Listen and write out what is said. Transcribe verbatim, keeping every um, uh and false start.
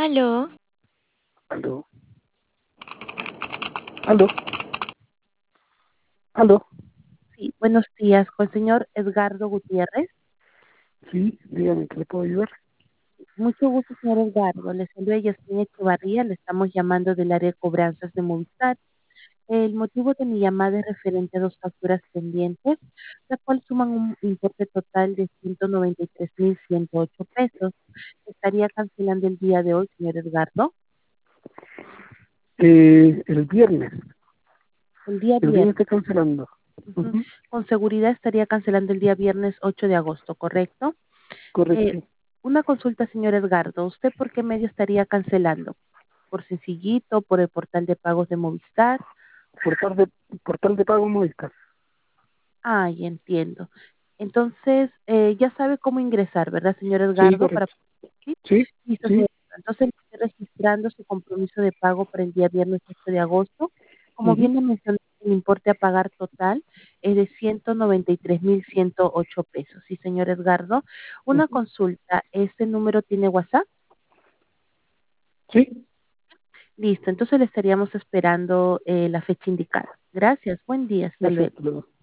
Aló, Aló, aló, aló. Sí, buenos días, con el señor Edgardo Gutiérrez. Sí, dígame, ¿qué le puedo ayudar? Mucho gusto, señor Edgardo. Le saluda Yasmina Echevarría, le estamos llamando del área de cobranzas de Movistar. El motivo de mi llamada es referente a dos facturas pendientes, la cual suman un importe total de ciento noventa y tres mil ciento ocho pesos. ¿Estaría cancelando el día de hoy, señor Edgardo? Eh, el viernes, El día el viernes viernes. está cancelando. Ujú. Ujú, Con seguridad estaría cancelando el día viernes ocho de agosto, ¿correcto? Eh, correcto. una consulta, señor Edgardo. ¿Usted por qué medio estaría cancelando? ¿Por Sencillito, por el portal de pagos de Movistar? Portal de, portal de pago Movistar. Ay, entiendo. Entonces, eh, ya sabe cómo ingresar, ¿verdad, señor Sí, Edgardo? Para... correcto. ¿Sí? Sí, Listo, sí. señor. Entonces, estoy registrando su compromiso de pago para el día viernes ocho de agosto. Como Ujú, bien le mencioné, el importe a pagar total es de ciento noventa y tres mil ciento ocho pesos. Sí, señor Edgardo. Una ujú. consulta, ¿este número tiene WhatsApp? Sí, Listo, entonces le estaríamos esperando eh, la fecha indicada. Gracias, buen día, hasta gracias. luego. Hasta luego.